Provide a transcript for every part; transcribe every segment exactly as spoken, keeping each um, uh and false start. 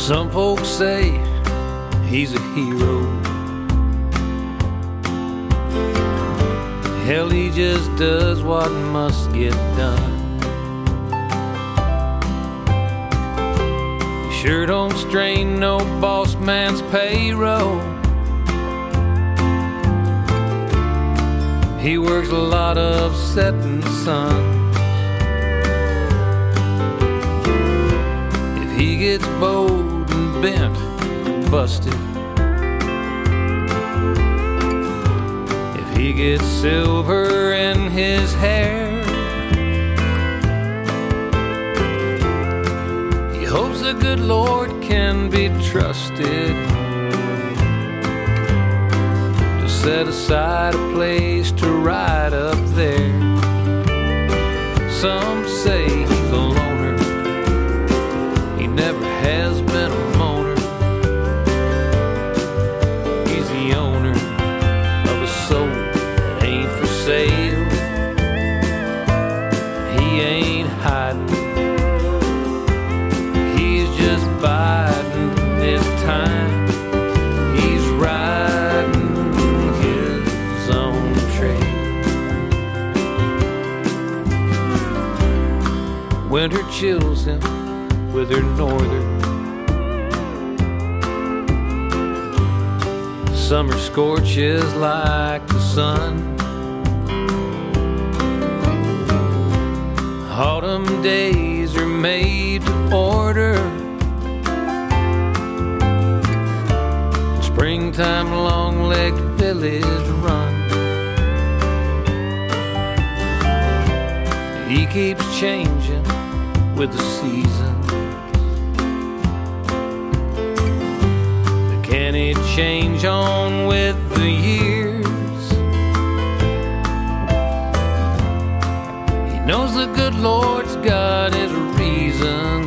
Some folks say he's a hero. Hell, he just does what must get done. He sure don't strain no boss man's payroll. He works a lot of setting suns. If he gets bowed and bent and busted, if he gets silver in his hair, he hopes the good Lord can be trusted to set aside a place to ride up there. Some say he's a loner, he never has been a moaner. He's the owner of a soul that ain't for sale. He ain't hiding, he's just biding his time. He's riding his own trail. Winter chills him with her northern, summer scorches like the sun. Autumn days are made to order, springtime long-legged village run. He keeps changing with the seasons. Can it change on with the years? He knows the good Lord's got his reasons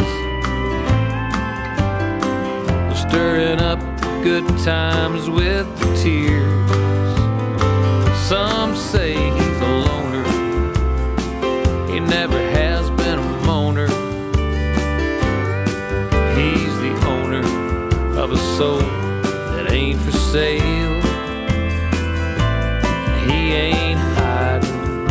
for stirring up good times with the tears. Some say he's a loner, he never has been a moaner. He's the owner of a soul that ain't for sale. He ain't hiding,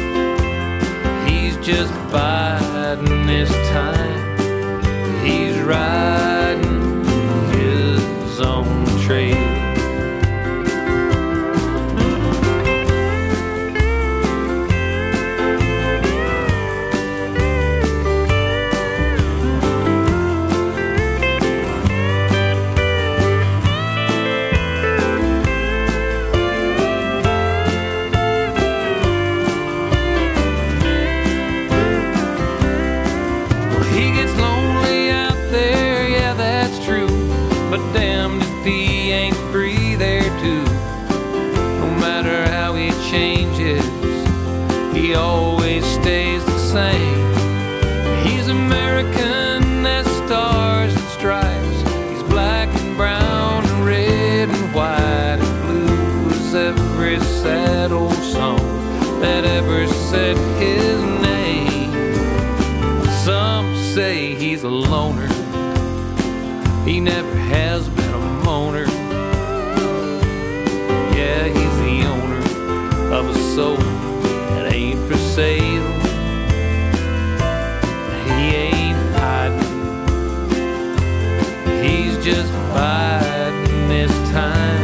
he's just biding his time. He's riding his own trail. But damned if he ain't free there too. No matter how he changes, he always stays the same. He's American as stars and stripes. He's black and brown and red and white and blue as every sad old song that ever said his name. Some say he's a loner, he never has been a moaner. Yeah, he's the owner of a soul that ain't for sale. He ain't hiding, he's just biding his time.